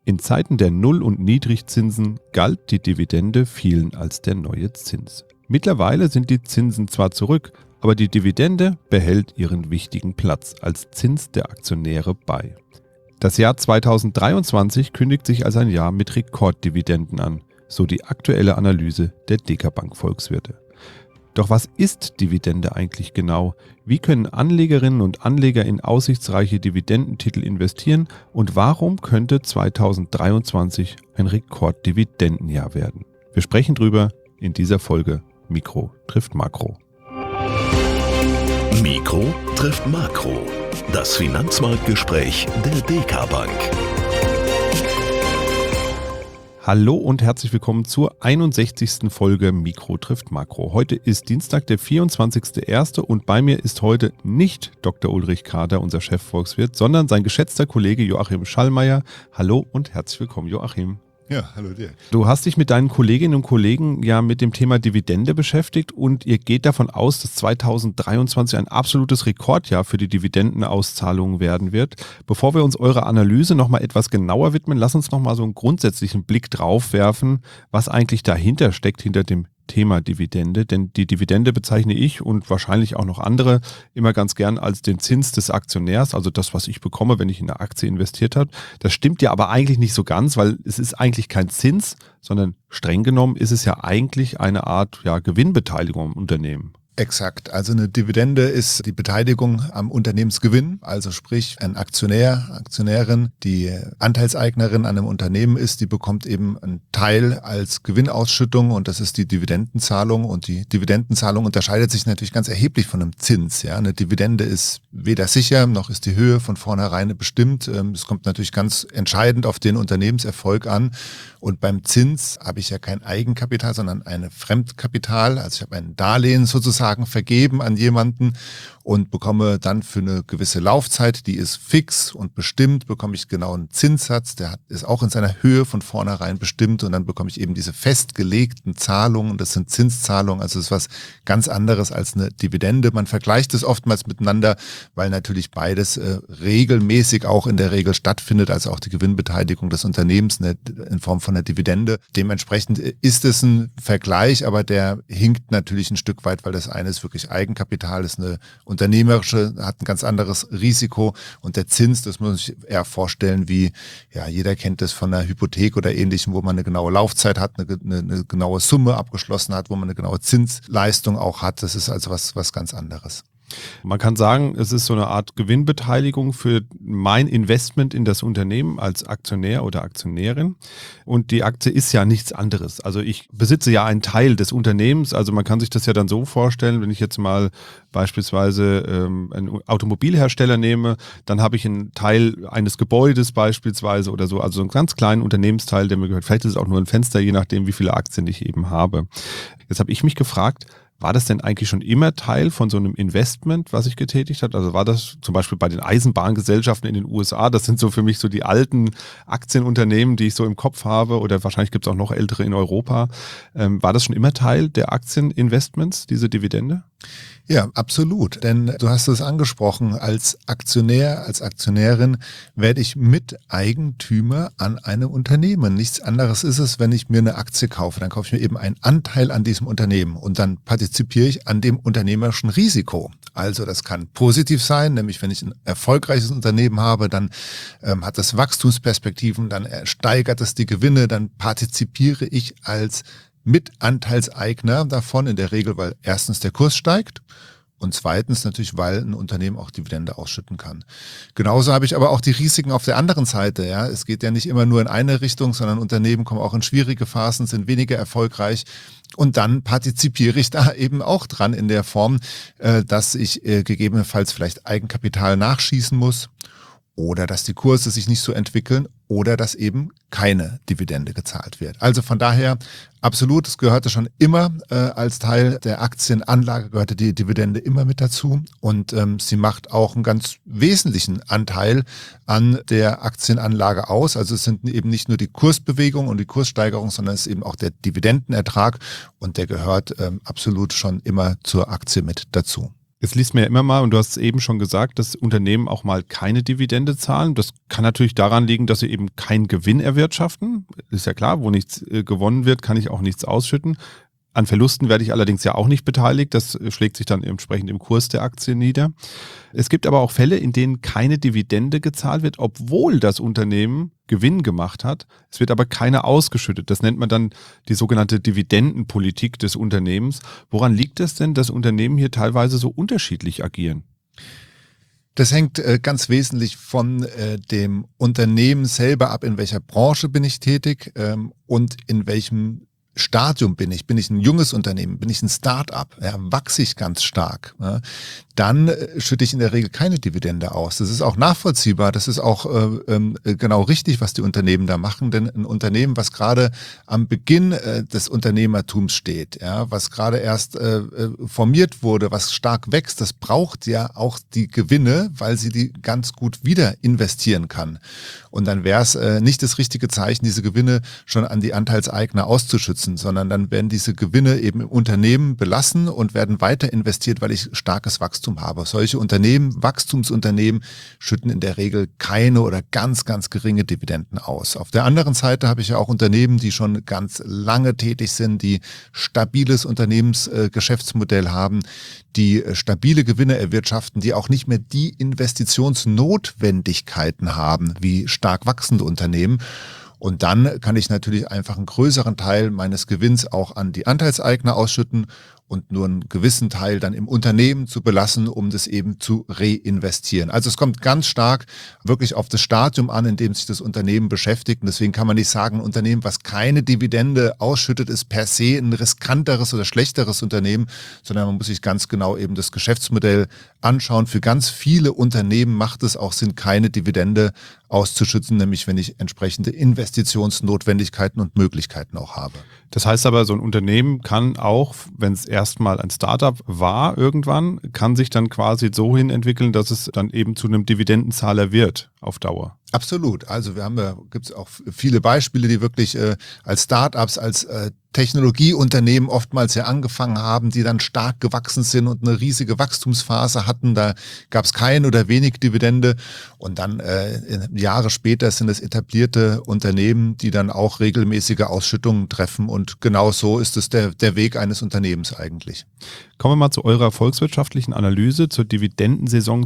In Zeiten der Null- und Niedrigzinsen galt die Dividende vielen als der neue Zins. Mittlerweile sind die Zinsen zwar zurück, aber die Dividende behält ihren wichtigen Platz als Zins der Aktionäre bei. Das Jahr 2023 kündigt sich als ein Jahr mit Rekorddividenden an, so die aktuelle Analyse der DekaBank Volkswirte. Doch was ist Dividende eigentlich genau? Wie können Anlegerinnen und Anleger in aussichtsreiche Dividendentitel investieren und warum könnte 2023 ein Rekorddividendenjahr werden? Wir sprechen drüber in dieser Folge Mikro trifft Makro. Mikro trifft Makro. Das Finanzmarktgespräch der DekaBank. Hallo und herzlich willkommen zur 61. Folge Mikro trifft Makro. Heute ist Dienstag, der 24.01. und bei mir ist heute nicht Dr. Ulrich Kader, unser Chefvolkswirt, sondern sein geschätzter Kollege Joachim Schallmeier. Hallo und herzlich willkommen, Joachim. Ja, hallo dir. Du hast dich mit deinen Kolleginnen und Kollegen ja mit dem Thema Dividende beschäftigt und ihr geht davon aus, dass 2023 ein absolutes Rekordjahr für die Dividendenauszahlungen werden wird. Bevor wir uns eurer Analyse nochmal etwas genauer widmen, lass uns nochmal so einen grundsätzlichen Blick drauf werfen, was eigentlich dahinter steckt, hinter dem Thema Dividende, denn die Dividende bezeichne ich und wahrscheinlich auch noch andere immer ganz gern als den Zins des Aktionärs, also das, was ich bekomme, wenn ich in eine Aktie investiert habe. Das stimmt ja aber eigentlich nicht so ganz, weil es ist eigentlich kein Zins, sondern streng genommen ist es ja eigentlich eine Art Gewinnbeteiligung am Unternehmen. Exakt. Also eine Dividende ist die Beteiligung am Unternehmensgewinn. Also sprich, ein Aktionär, Aktionärin, die Anteilseignerin an einem Unternehmen ist, die bekommt eben einen Teil als Gewinnausschüttung und das ist die Dividendenzahlung. Und die Dividendenzahlung unterscheidet sich natürlich ganz erheblich von einem Zins. Ja, eine Dividende ist weder sicher, noch ist die Höhe von vornherein bestimmt. Es kommt natürlich ganz entscheidend auf den Unternehmenserfolg an. Und beim Zins habe ich ja kein Eigenkapital, sondern ein Fremdkapital. Also ich habe ein Darlehen sozusagen vergeben an jemanden und bekomme dann für eine gewisse Laufzeit, die ist fix und bestimmt, bekomme ich genau einen Zinssatz, ist auch in seiner Höhe von vornherein bestimmt und dann bekomme ich eben diese festgelegten Zahlungen, das sind Zinszahlungen, also das ist was ganz anderes als eine Dividende. Man vergleicht es oftmals miteinander, weil natürlich beides regelmäßig auch in der Regel stattfindet, also auch die Gewinnbeteiligung des Unternehmens in Form von einer Dividende. Dementsprechend ist es ein Vergleich, aber der hinkt natürlich ein Stück weit, weil das eine ist wirklich Eigenkapital, das ist eine unternehmerische, hat ein ganz anderes Risiko und der Zins, das muss man sich eher vorstellen wie, ja, jeder kennt das von einer Hypothek oder ähnlichem, wo man eine genaue Laufzeit hat, eine genaue Summe abgeschlossen hat, wo man eine genaue Zinsleistung auch hat. Das ist also was ganz anderes. Man kann sagen, es ist so eine Art Gewinnbeteiligung für mein Investment in das Unternehmen als Aktionär oder Aktionärin. Und die Aktie ist ja nichts anderes. Also ich besitze ja einen Teil des Unternehmens. Also man kann sich das ja dann so vorstellen, wenn ich jetzt mal beispielsweise einen Automobilhersteller nehme, dann habe ich einen Teil eines Gebäudes beispielsweise oder so. Also einen ganz kleinen Unternehmensteil, der mir gehört. Vielleicht ist es auch nur ein Fenster, je nachdem, wie viele Aktien ich eben habe. Jetzt habe ich mich gefragt, war das denn eigentlich schon immer Teil von so einem Investment, was ich getätigt habe? Also war das zum Beispiel bei den Eisenbahngesellschaften in den USA, das sind so für mich so die alten Aktienunternehmen, die ich so im Kopf habe oder wahrscheinlich gibt es auch noch ältere in Europa. War das schon immer Teil der Aktieninvestments, diese Dividende? Ja, absolut. Denn du hast es angesprochen, als Aktionär, als Aktionärin werde ich Miteigentümer an einem Unternehmen. Nichts anderes ist es, wenn ich mir eine Aktie kaufe. Dann kaufe ich mir eben einen Anteil an diesem Unternehmen und dann partizipiere ich an dem unternehmerischen Risiko. Also das kann positiv sein, nämlich wenn ich ein erfolgreiches Unternehmen habe, dann hat das Wachstumsperspektiven, dann steigert es die Gewinne, dann partizipiere ich als Mitanteilseigner davon, in der Regel, weil erstens der Kurs steigt und zweitens natürlich, weil ein Unternehmen auch Dividende ausschütten kann. Genauso habe ich aber auch die Risiken auf der anderen Seite. Ja, es geht ja nicht immer nur in eine Richtung, sondern Unternehmen kommen auch in schwierige Phasen, sind weniger erfolgreich. Und dann partizipiere ich da eben auch dran in der Form, dass ich gegebenenfalls vielleicht Eigenkapital nachschießen muss. Oder dass die Kurse sich nicht so entwickeln oder dass eben keine Dividende gezahlt wird. Also von daher absolut, es gehörte schon immer als Teil der Aktienanlage, gehörte die Dividende immer mit dazu und sie macht auch einen ganz wesentlichen Anteil an der Aktienanlage aus. Also es sind eben nicht nur die Kursbewegung und die Kurssteigerung, sondern es ist eben auch der Dividendenertrag und der gehört absolut schon immer zur Aktie mit dazu. Jetzt liest man ja immer mal, und du hast es eben schon gesagt, dass Unternehmen auch mal keine Dividende zahlen. Das kann natürlich daran liegen, dass sie eben keinen Gewinn erwirtschaften. Ist ja klar, wo nichts gewonnen wird, kann ich auch nichts ausschütten. An Verlusten werde ich allerdings ja auch nicht beteiligt. Das schlägt sich dann entsprechend im Kurs der Aktie nieder. Es gibt aber auch Fälle, in denen keine Dividende gezahlt wird, obwohl das Unternehmen Gewinn gemacht hat. Es wird aber keine ausgeschüttet. Das nennt man dann die sogenannte Dividendenpolitik des Unternehmens. Woran liegt es denn, dass Unternehmen hier teilweise so unterschiedlich agieren? Das hängt ganz wesentlich von dem Unternehmen selber ab, in welcher Branche bin ich tätig und in welchem Stadium bin ich? Bin ich ein junges Unternehmen? Bin ich ein Start-up? Ja, wachse ich ganz stark? Ja, dann schütte ich in der Regel keine Dividende aus. Das ist auch nachvollziehbar. Das ist auch genau richtig, was die Unternehmen da machen. Denn ein Unternehmen, was gerade am Beginn des Unternehmertums steht, ja, was gerade erst formiert wurde, was stark wächst, das braucht ja auch die Gewinne, weil sie die ganz gut wieder investieren kann. Und dann wäre es nicht das richtige Zeichen, diese Gewinne schon an die Anteilseigner auszuschützen, sondern dann werden diese Gewinne eben im Unternehmen belassen und werden weiter investiert, weil ich starkes Wachstum habe. Solche Unternehmen, Wachstumsunternehmen, schütten in der Regel keine oder ganz, ganz geringe Dividenden aus. Auf der anderen Seite habe ich ja auch Unternehmen, die schon ganz lange tätig sind, die stabiles Unternehmensgeschäftsmodell haben, die stabile Gewinne erwirtschaften, die auch nicht mehr die Investitionsnotwendigkeiten haben wie stark wachsende Unternehmen. Und dann kann ich natürlich einfach einen größeren Teil meines Gewinns auch an die Anteilseigner ausschütten und nur einen gewissen Teil dann im Unternehmen zu belassen, um das eben zu reinvestieren. Also es kommt ganz stark wirklich auf das Stadium an, in dem sich das Unternehmen beschäftigt. Und deswegen kann man nicht sagen, ein Unternehmen, was keine Dividende ausschüttet, ist per se ein riskanteres oder schlechteres Unternehmen, sondern man muss sich ganz genau eben das Geschäftsmodell anschauen. Für ganz viele Unternehmen macht es auch Sinn, keine Dividende auszuschütten, nämlich wenn ich entsprechende Investitionsnotwendigkeiten und Möglichkeiten auch habe. Das heißt aber, so ein Unternehmen kann auch, wenn es erstmal ein Startup war irgendwann, kann sich dann quasi so hin entwickeln, dass es dann eben zu einem Dividendenzahler wird auf Dauer. Absolut. Also gibt es auch viele Beispiele, die wirklich als Startups, als Technologieunternehmen oftmals ja angefangen haben, die dann stark gewachsen sind und eine riesige Wachstumsphase hatten. Da gab es keine oder wenig Dividende. Und dann Jahre später sind es etablierte Unternehmen, die dann auch regelmäßige Ausschüttungen treffen. Und genau so ist es der Weg eines Unternehmens eigentlich. Kommen wir mal zu eurer volkswirtschaftlichen Analyse zur Dividendensaison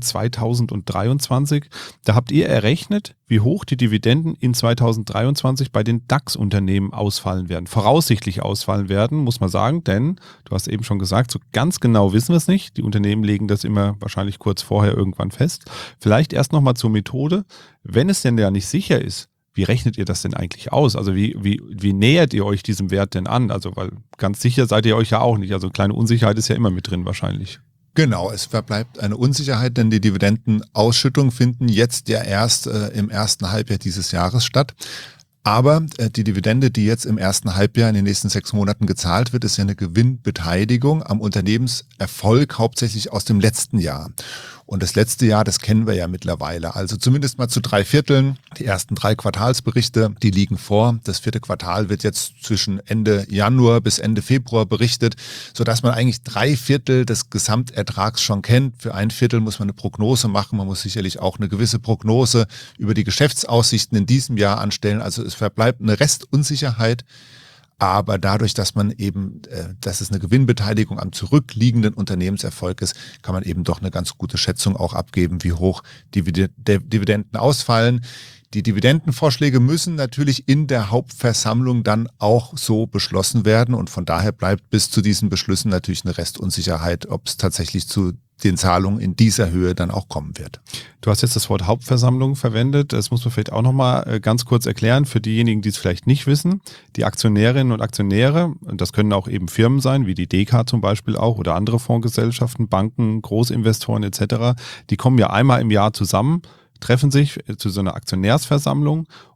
2023. Da habt ihr errechnet, wie hoch die Dividenden in 2023 bei den DAX-Unternehmen ausfallen werden. Voraussichtlich ausfallen werden, muss man sagen, denn du hast eben schon gesagt, so ganz genau wissen wir es nicht. Die Unternehmen legen das immer wahrscheinlich kurz vorher irgendwann fest. Vielleicht erst nochmal zur Methode. Wenn es denn ja nicht sicher ist, wie rechnet ihr das denn eigentlich aus? Also wie nähert ihr euch diesem Wert denn an? Also weil ganz sicher seid ihr euch ja auch nicht. Also eine kleine Unsicherheit ist ja immer mit drin wahrscheinlich. Genau, es verbleibt eine Unsicherheit, denn die Dividendenausschüttungen finden jetzt ja erst im ersten Halbjahr dieses Jahres statt. Aber die Dividende, die jetzt im ersten Halbjahr in den nächsten 6 Monaten gezahlt wird, ist ja eine Gewinnbeteiligung am Unternehmenserfolg, hauptsächlich aus dem letzten Jahr. Und das letzte Jahr, das kennen wir ja mittlerweile. Also zumindest mal zu 3/4. Die ersten 3 Quartalsberichte, die liegen vor. Das 4. Quartal wird jetzt zwischen Ende Januar bis Ende Februar berichtet, sodass man eigentlich 3/4 des Gesamtertrags schon kennt. Für 1/4 muss man eine Prognose machen. Man muss sicherlich auch eine gewisse Prognose über die Geschäftsaussichten in diesem Jahr anstellen. Also es verbleibt eine Restunsicherheit. Aber dadurch, dass man eben, dass es eine Gewinnbeteiligung am zurückliegenden Unternehmenserfolg ist, kann man eben doch eine ganz gute Schätzung auch abgeben, wie hoch Dividenden ausfallen. Die Dividendenvorschläge müssen natürlich in der Hauptversammlung dann auch so beschlossen werden und von daher bleibt bis zu diesen Beschlüssen natürlich eine Restunsicherheit, ob es tatsächlich zu den Zahlungen in dieser Höhe dann auch kommen wird. Du hast jetzt das Wort Hauptversammlung verwendet. Das muss man vielleicht auch nochmal ganz kurz erklären für diejenigen, die es vielleicht nicht wissen. Die Aktionärinnen und Aktionäre, und das können auch eben Firmen sein, wie die DK zum Beispiel auch oder andere Fondsgesellschaften, Banken, Großinvestoren etc., die kommen ja einmal im Jahr zusammen, treffen sich zu so einer Aktionärsversammlung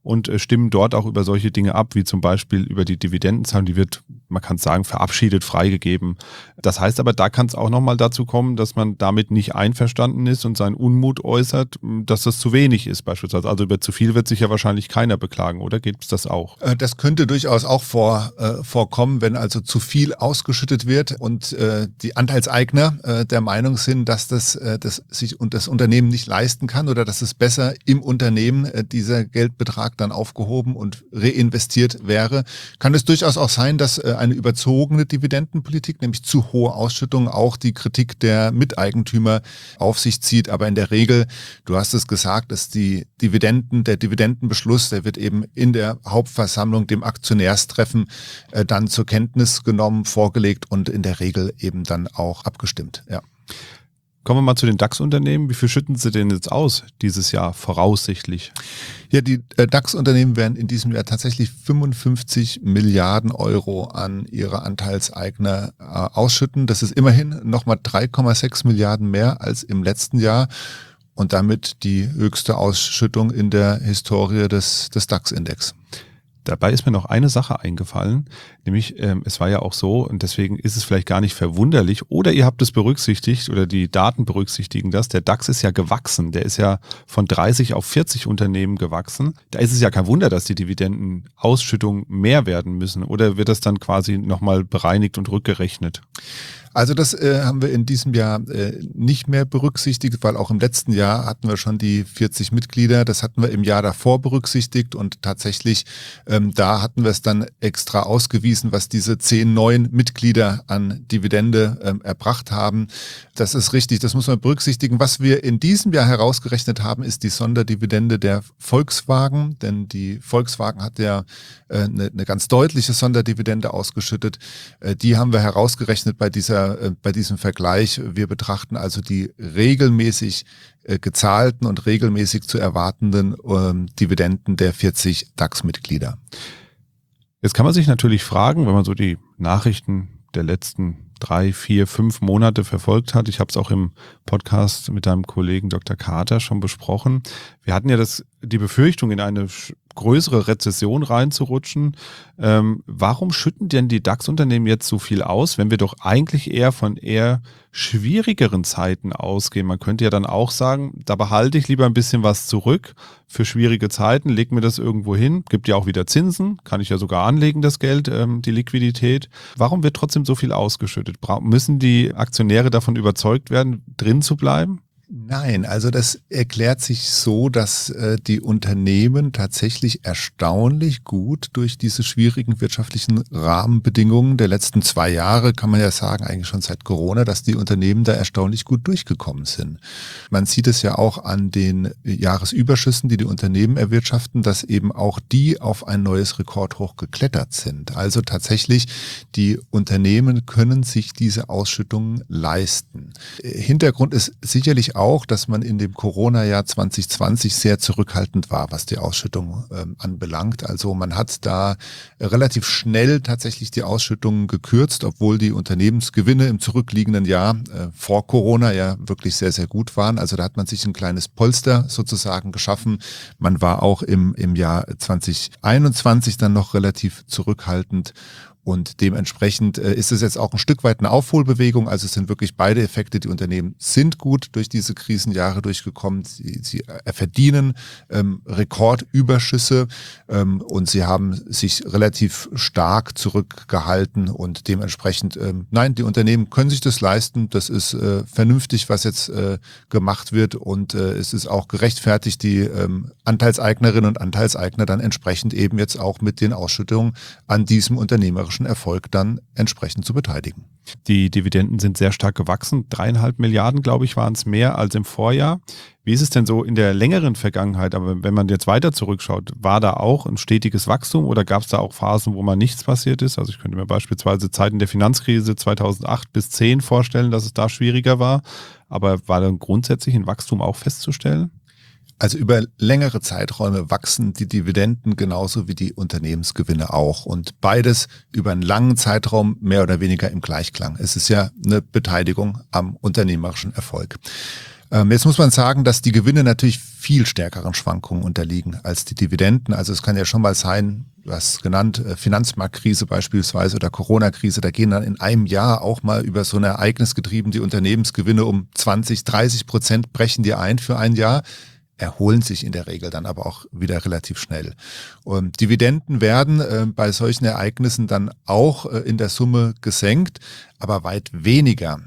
und stimmen dort auch über solche Dinge ab, wie zum Beispiel über die Dividendenzahlung, die wird, man kann es sagen, verabschiedet, freigegeben. Das heißt aber, da kann es auch nochmal dazu kommen, dass man damit nicht einverstanden ist und seinen Unmut äußert, dass das zu wenig ist beispielsweise. Also über zu viel wird sich ja wahrscheinlich keiner beklagen, oder gibt es das auch? Das könnte durchaus auch vorkommen, wenn also zu viel ausgeschüttet wird und die Anteilseigner der Meinung sind, dass das sich und das Unternehmen nicht leisten kann oder dass es besser im Unternehmen dieser Geldbetrag dann aufgehoben und reinvestiert wäre. Kann es durchaus auch sein, dass eine überzogene Dividendenpolitik, nämlich zu hohe Ausschüttungen, auch die Kritik der Miteigentümer auf sich zieht. Aber in der Regel, du hast es gesagt, dass der Dividendenbeschluss, der wird eben in der Hauptversammlung, dem Aktionärstreffen, dann zur Kenntnis genommen, vorgelegt und in der Regel eben dann auch abgestimmt. Ja. Kommen wir mal zu den DAX-Unternehmen. Wie viel schütten Sie denn jetzt aus dieses Jahr voraussichtlich? Ja, die DAX-Unternehmen werden in diesem Jahr tatsächlich 55 Milliarden Euro an ihre Anteilseigner ausschütten. Das ist immerhin nochmal 3,6 Milliarden mehr als im letzten Jahr und damit die höchste Ausschüttung in der Historie des DAX-Index. Dabei ist mir noch eine Sache eingefallen, nämlich es war ja auch so, und deswegen ist es vielleicht gar nicht verwunderlich, oder ihr habt es berücksichtigt oder die Daten berücksichtigen das, der DAX ist ja gewachsen, der ist ja von 30 auf 40 Unternehmen gewachsen. Da ist es ja kein Wunder, dass die Dividendenausschüttungen mehr werden müssen, oder wird das dann quasi nochmal bereinigt und rückgerechnet? Also das haben wir in diesem Jahr nicht mehr berücksichtigt, weil auch im letzten Jahr hatten wir schon die 40 Mitglieder. Das hatten wir im Jahr davor berücksichtigt und tatsächlich da hatten wir es dann extra ausgewiesen, was diese 10 neuen Mitglieder an Dividende erbracht haben. Das ist richtig, das muss man berücksichtigen. Was wir in diesem Jahr herausgerechnet haben, ist die Sonderdividende der Volkswagen, denn die Volkswagen hat ja eine ganz deutliche Sonderdividende ausgeschüttet. Die haben wir herausgerechnet bei diesem Vergleich. Wir betrachten also die regelmäßig gezahlten und regelmäßig zu erwartenden Dividenden der 40 DAX-Mitglieder. Jetzt kann man sich natürlich fragen, wenn man so die Nachrichten der letzten 3, 4, 5 Monate verfolgt hat. Ich habe es auch im Podcast mit deinem Kollegen Dr. Kater schon besprochen. Wir hatten ja die Befürchtung, in eine größere Rezession reinzurutschen. Warum schütten denn die DAX-Unternehmen jetzt so viel aus, wenn wir doch eigentlich eher von eher schwierigeren Zeiten ausgehen? Man könnte ja dann auch sagen, da behalte ich lieber ein bisschen was zurück für schwierige Zeiten, leg mir das irgendwo hin, gibt ja auch wieder Zinsen, kann ich ja sogar anlegen, das Geld, die Liquidität. Warum wird trotzdem so viel ausgeschüttet? Müssen die Aktionäre davon überzeugt werden, drin zu bleiben? Nein, also das erklärt sich so, dass die Unternehmen tatsächlich erstaunlich gut durch diese schwierigen wirtschaftlichen Rahmenbedingungen der letzten 2 Jahre, kann man ja sagen, eigentlich schon seit Corona, dass die Unternehmen da erstaunlich gut durchgekommen sind. Man sieht es ja auch an den Jahresüberschüssen, die Unternehmen erwirtschaften, dass eben auch die auf ein neues Rekordhoch geklettert sind. Also tatsächlich, die Unternehmen können sich diese Ausschüttungen leisten. Hintergrund ist sicherlich auch, dass man in dem Corona-Jahr 2020 sehr zurückhaltend war, was die Ausschüttung anbelangt. Also man hat da relativ schnell tatsächlich die Ausschüttungen gekürzt, obwohl die Unternehmensgewinne im zurückliegenden Jahr vor Corona ja wirklich sehr, sehr gut waren. Also da hat man sich ein kleines Polster sozusagen geschaffen. Man war auch im Jahr 2021 dann noch relativ zurückhaltend. Und dementsprechend ist es jetzt auch ein Stück weit eine Aufholbewegung. Also es sind wirklich beide Effekte. Die Unternehmen sind gut durch diese Krisenjahre durchgekommen. Sie verdienen Rekordüberschüsse und sie haben sich relativ stark zurückgehalten. Und dementsprechend, nein, die Unternehmen können sich das leisten. Das ist vernünftig, was jetzt gemacht wird. Und es ist auch gerechtfertigt, die Anteilseignerinnen und Anteilseigner dann entsprechend eben jetzt auch mit den Ausschüttungen an diesem unternehmerischen Erfolg dann entsprechend zu beteiligen. Die Dividenden sind sehr stark gewachsen. 3,5 Milliarden, glaube ich, waren es mehr als im Vorjahr. Wie ist es denn so in der längeren Vergangenheit? Aber wenn man jetzt weiter zurückschaut, war da auch ein stetiges Wachstum oder gab es da auch Phasen, wo mal nichts passiert ist? Also ich könnte mir beispielsweise Zeiten der Finanzkrise 2008 bis 2010 vorstellen, dass es da schwieriger war. Aber war dann grundsätzlich ein Wachstum auch festzustellen? Also über längere Zeiträume wachsen die Dividenden genauso wie die Unternehmensgewinne auch und beides über einen langen Zeitraum mehr oder weniger im Gleichklang. Es ist ja eine Beteiligung am unternehmerischen Erfolg. Jetzt muss man sagen, dass die Gewinne natürlich viel stärkeren Schwankungen unterliegen als die Dividenden. Also es kann ja schon mal sein, du hast es genannt, Finanzmarktkrise beispielsweise oder Corona-Krise, da gehen dann in einem Jahr auch mal über so ein Ereignis getrieben die Unternehmensgewinne um 20-30% brechen die ein für ein Jahr, erholen sich in der Regel dann aber auch wieder relativ schnell. Und Dividenden werden bei solchen Ereignissen dann auch in der Summe gesenkt, aber weit weniger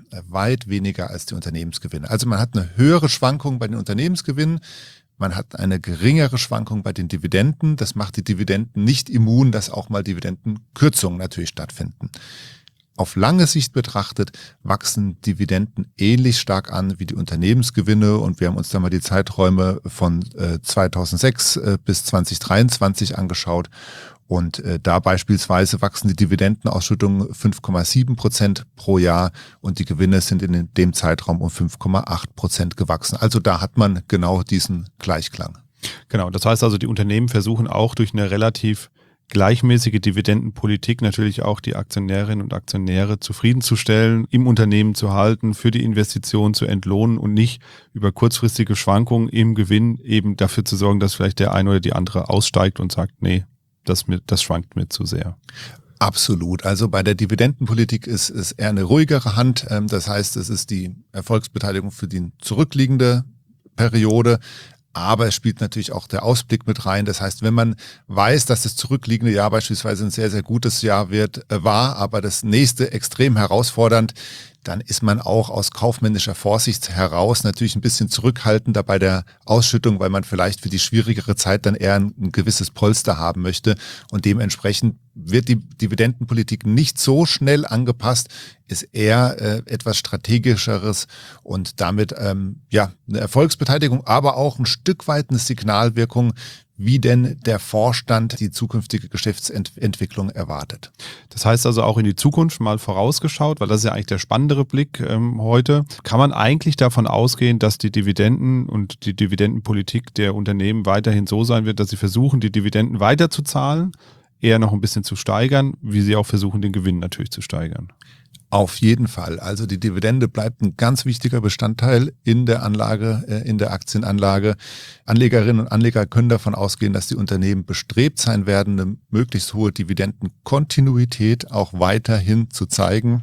als die Unternehmensgewinne. Also man hat eine höhere Schwankung bei den Unternehmensgewinnen, man hat eine geringere Schwankung bei den Dividenden. Das macht die Dividenden nicht immun, dass auch mal Dividendenkürzungen natürlich stattfinden. Auf lange Sicht betrachtet wachsen Dividenden ähnlich stark an wie die Unternehmensgewinne und wir haben uns da mal die Zeiträume von 2006 bis 2023 angeschaut und da beispielsweise wachsen die Dividendenausschüttungen 5,7% pro Jahr und die Gewinne sind in dem Zeitraum um 5,8% gewachsen. Also da hat man genau diesen Gleichklang. Genau, das heißt also, die Unternehmen versuchen auch durch eine relativ gleichmäßige Dividendenpolitik natürlich auch die Aktionärinnen und Aktionäre zufriedenzustellen, im Unternehmen zu halten, für die Investition zu entlohnen und nicht über kurzfristige Schwankungen im Gewinn eben dafür zu sorgen, dass vielleicht der eine oder die andere aussteigt und sagt, nee, das schwankt mir zu sehr. Absolut. Also bei der Dividendenpolitik ist es eher eine ruhigere Hand. Das heißt, es ist die Erfolgsbeteiligung für die zurückliegende Periode. Aber es spielt natürlich auch der Ausblick mit rein. Das heißt, wenn man weiß, dass das zurückliegende Jahr beispielsweise ein sehr, sehr gutes Jahr war, aber das nächste extrem herausfordernd, dann ist man auch aus kaufmännischer Vorsicht heraus natürlich ein bisschen zurückhaltender bei der Ausschüttung, weil man vielleicht für die schwierigere Zeit dann eher ein gewisses Polster haben möchte. Und dementsprechend wird die Dividendenpolitik nicht so schnell angepasst, ist eher etwas Strategischeres und damit eine Erfolgsbeteiligung, aber auch ein Stück weit eine Signalwirkung, wie denn der Vorstand die zukünftige Geschäftsentwicklung erwartet. Das heißt also auch in die Zukunft mal vorausgeschaut, weil das ist ja eigentlich der spannendere Blick heute, kann man eigentlich davon ausgehen, dass die Dividenden und die Dividendenpolitik der Unternehmen weiterhin so sein wird, dass sie versuchen, die Dividenden weiterzuzahlen, eher noch ein bisschen zu steigern, wie sie auch versuchen, den Gewinn natürlich zu steigern. Auf jeden Fall. Also die Dividende bleibt ein ganz wichtiger Bestandteil in der Anlage, in der Aktienanlage. Anlegerinnen und Anleger können davon ausgehen, dass die Unternehmen bestrebt sein werden, eine möglichst hohe Dividendenkontinuität auch weiterhin zu zeigen.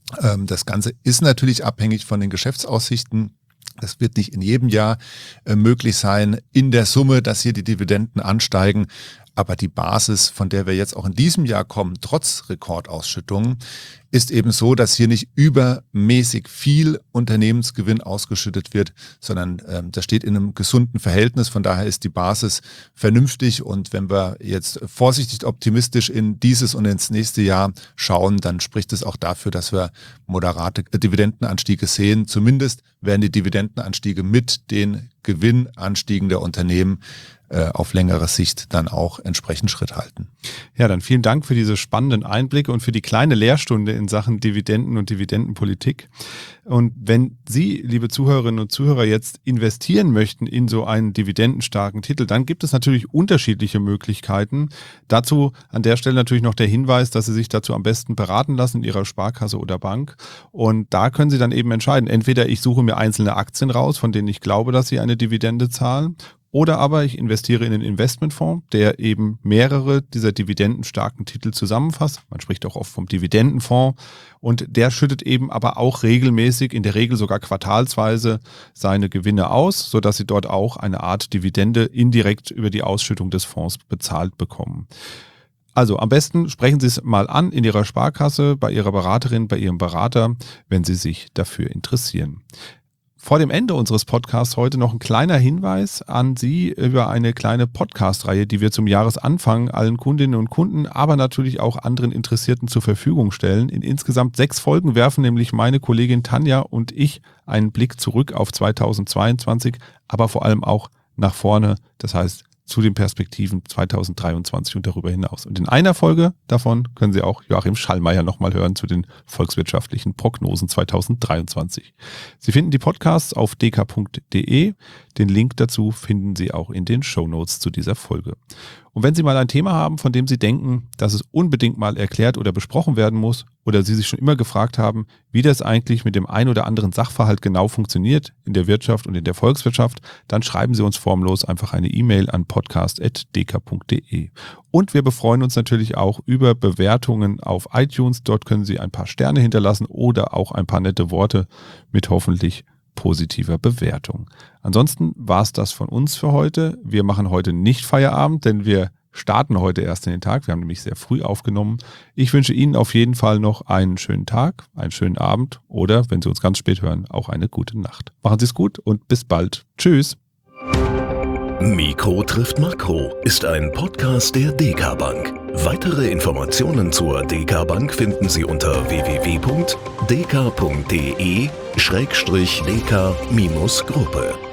Das Ganze ist natürlich abhängig von den Geschäftsaussichten. Das wird nicht in jedem Jahr möglich sein, in der Summe, dass hier die Dividenden ansteigen. Aber die Basis, von der wir jetzt auch in diesem Jahr kommen, trotz Rekordausschüttungen, ist eben so, dass hier nicht übermäßig viel Unternehmensgewinn ausgeschüttet wird, sondern das steht in einem gesunden Verhältnis. Von daher ist die Basis vernünftig. Und wenn wir jetzt vorsichtig optimistisch in dieses und ins nächste Jahr schauen, dann spricht es auch dafür, dass wir moderate Dividendenanstiege sehen. Zumindest werden die Dividendenanstiege mit den Gewinnanstiegen der Unternehmen auf längere Sicht dann auch entsprechend Schritt halten. Ja, dann vielen Dank für diese spannenden Einblicke und für die kleine Lehrstunde in Sachen Dividenden und Dividendenpolitik. Und wenn Sie, liebe Zuhörerinnen und Zuhörer, jetzt investieren möchten in so einen dividendenstarken Titel, dann gibt es natürlich unterschiedliche Möglichkeiten. Dazu an der Stelle natürlich noch der Hinweis, dass Sie sich dazu am besten beraten lassen in Ihrer Sparkasse oder Bank. Und da können Sie dann eben entscheiden, entweder ich suche mir einzelne Aktien raus, von denen ich glaube, dass sie eine Dividende zahlen, oder aber ich investiere in einen Investmentfonds, der eben mehrere dieser dividendenstarken Titel zusammenfasst. Man spricht auch oft vom Dividendenfonds. Und der schüttet eben aber auch regelmäßig, in der Regel sogar quartalsweise, seine Gewinne aus, sodass Sie dort auch eine Art Dividende indirekt über die Ausschüttung des Fonds bezahlt bekommen. Also am besten sprechen Sie es mal an in Ihrer Sparkasse, bei Ihrer Beraterin, bei Ihrem Berater, wenn Sie sich dafür interessieren. Vor dem Ende unseres Podcasts heute noch ein kleiner Hinweis an Sie über eine kleine Podcast-Reihe, die wir zum Jahresanfang allen Kundinnen und Kunden, aber natürlich auch anderen Interessierten zur Verfügung stellen. In insgesamt 6 Folgen werfen nämlich meine Kollegin Tanja und ich einen Blick zurück auf 2022, aber vor allem auch nach vorne, das heißt zu den Perspektiven 2023 und darüber hinaus. Und in einer Folge davon können Sie auch Joachim Schallmeier nochmal hören zu den volkswirtschaftlichen Prognosen 2023. Sie finden die Podcasts auf dk.de. Den Link dazu finden Sie auch in den Shownotes zu dieser Folge. Und wenn Sie mal ein Thema haben, von dem Sie denken, dass es unbedingt mal erklärt oder besprochen werden muss, oder Sie sich schon immer gefragt haben, wie das eigentlich mit dem ein oder anderen Sachverhalt genau funktioniert in der Wirtschaft und in der Volkswirtschaft, dann schreiben Sie uns formlos einfach eine E-Mail an podcast@deka.de. Und wir befreuen uns natürlich auch über Bewertungen auf iTunes. Dort können Sie ein paar Sterne hinterlassen oder auch ein paar nette Worte mit hoffentlich positiver Bewertung. Ansonsten war es das von uns für heute. Wir machen heute nicht Feierabend, denn wir starten heute erst in den Tag. Wir haben nämlich sehr früh aufgenommen. Ich wünsche Ihnen auf jeden Fall noch einen schönen Tag, einen schönen Abend oder, wenn Sie uns ganz spät hören, auch eine gute Nacht. Machen Sie es gut und bis bald. Tschüss. Mikro trifft Makro ist ein Podcast der DK Bank. Weitere Informationen zur DK Bank finden Sie unter www.dk.de/dk-gruppe.